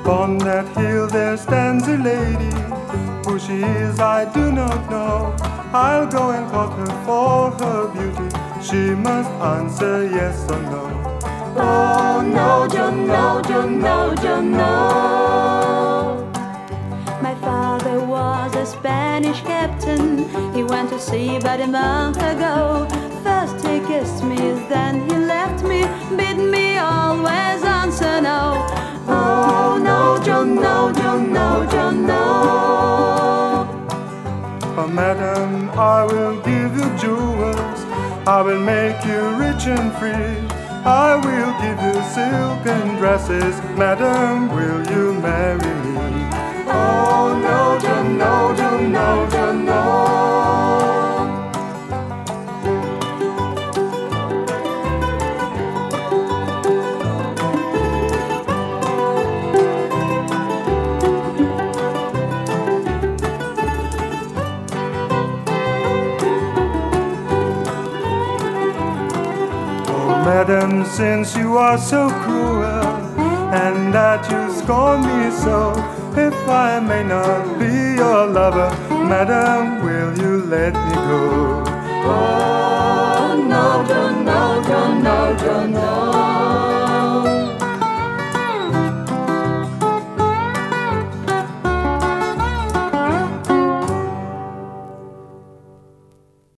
Upon that hill there stands a lady. Who she is I do not know. I'll go and call her for her beauty. She must answer yes or no. Oh no, John, no, John, no, John, no. My father was a Spanish captain. He went to sea about a month ago. First he kissed me, then he left me. Bid me always answer no. Oh no, John, no, John, no, John, no. Oh madam, I will give you jewels. I will make you rich and free. I will give you silken dresses. Madam, will you marry me? Oh no, John, no, John, no, John, no. Madam, since you are so cruel, and that you scorn me so, if I may not be your lover, madam, will you let me go? Oh no, John, no.